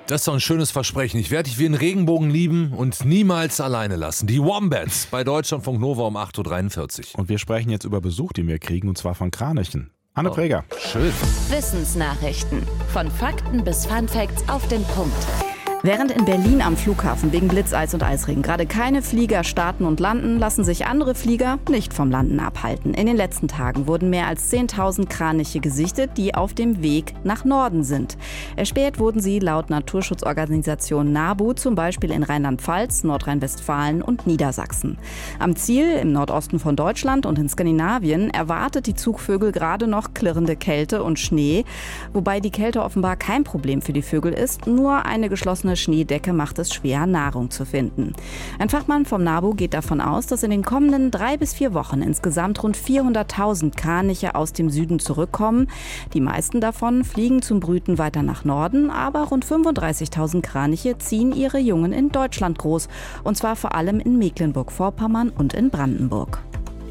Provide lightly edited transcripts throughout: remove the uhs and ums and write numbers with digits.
Das ist doch ein schönes Versprechen. Ich werde dich wie einen Regenbogen lieben und niemals alleine lassen. Die Wombats bei Deutschlandfunk Nova um 8.43 Uhr. Und wir sprechen jetzt über Besuch, den wir kriegen, und zwar von Kranichen. Anne Präger. Schön. Wissensnachrichten. Von Fakten bis Funfacts auf den Punkt. Während in Berlin am Flughafen wegen Blitzeis und Eisregen gerade keine Flieger starten und landen, lassen sich andere Flieger nicht vom Landen abhalten. In den letzten Tagen wurden mehr als 10.000 Kraniche gesichtet, die auf dem Weg nach Norden sind. Erspäht wurden sie laut Naturschutzorganisation NABU zum Beispiel in Rheinland-Pfalz, Nordrhein-Westfalen und Niedersachsen. Am Ziel im Nordosten von Deutschland und in Skandinavien erwartet die Zugvögel gerade noch klirrende Kälte und Schnee, wobei die Kälte offenbar kein Problem für die Vögel ist, nur eine geschlossene Schneedecke macht es schwer, Nahrung zu finden. Ein Fachmann vom NABU geht davon aus, dass in den kommenden 3 bis 4 Wochen insgesamt rund 400.000 Kraniche aus dem Süden zurückkommen. Die meisten davon fliegen zum Brüten weiter nach Norden, aber rund 35.000 Kraniche ziehen ihre Jungen in Deutschland groß, und zwar vor allem in Mecklenburg-Vorpommern und in Brandenburg.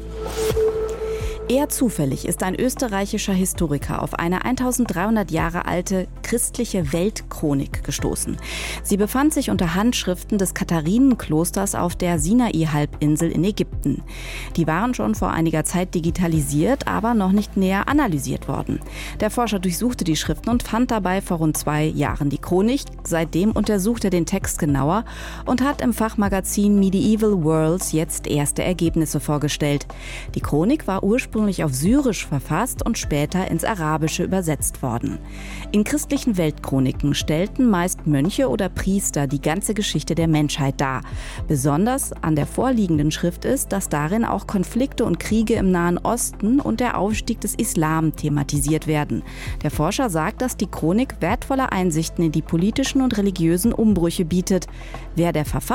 Eher zufällig ist ein österreichischer Historiker auf eine 1300 Jahre alte christliche Weltchronik gestoßen. Sie befand sich unter Handschriften des Katharinenklosters auf der Sinai-Halbinsel in Ägypten. Die waren schon vor einiger Zeit digitalisiert, aber noch nicht näher analysiert worden. Der Forscher durchsuchte die Schriften und fand dabei vor rund 2 Jahren die Chronik. Seitdem untersucht er den Text genauer und hat im Fachmagazin Medieval Worlds jetzt erste Ergebnisse vorgestellt. Die Chronik war ursprünglich auf Syrisch verfasst und später ins Arabische übersetzt worden. In christlichen Weltchroniken stellten meist Mönche oder Priester die ganze Geschichte der Menschheit dar. Besonders an der vorliegenden Schrift ist, dass darin auch Konflikte und Kriege im Nahen Osten und der Aufstieg des Islam thematisiert werden. Der Forscher sagt, dass die Chronik wertvolle Einsichten in die politischen und religiösen Umbrüche bietet. Wer der Verfasser